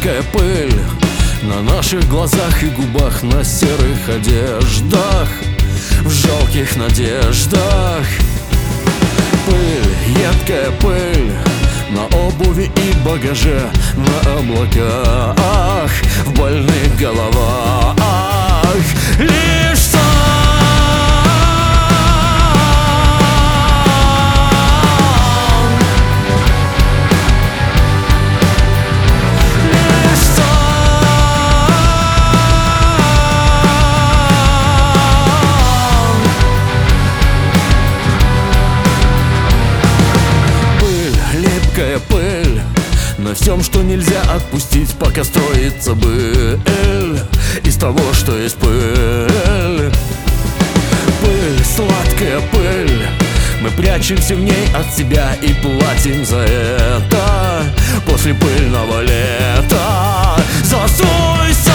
едкая пыль на наших глазах и губах, на серых одеждах, в жалких надеждах. Пыль, едкая пыль на обуви и багаже, на облаках, в больных головах. Лишь сам пыль на всем, что нельзя отпустить, пока строится быль из того, что есть пыль. Пыль, сладкая пыль, мы прячемся в ней от себя и платим за это после пыльного лета. Засуйся!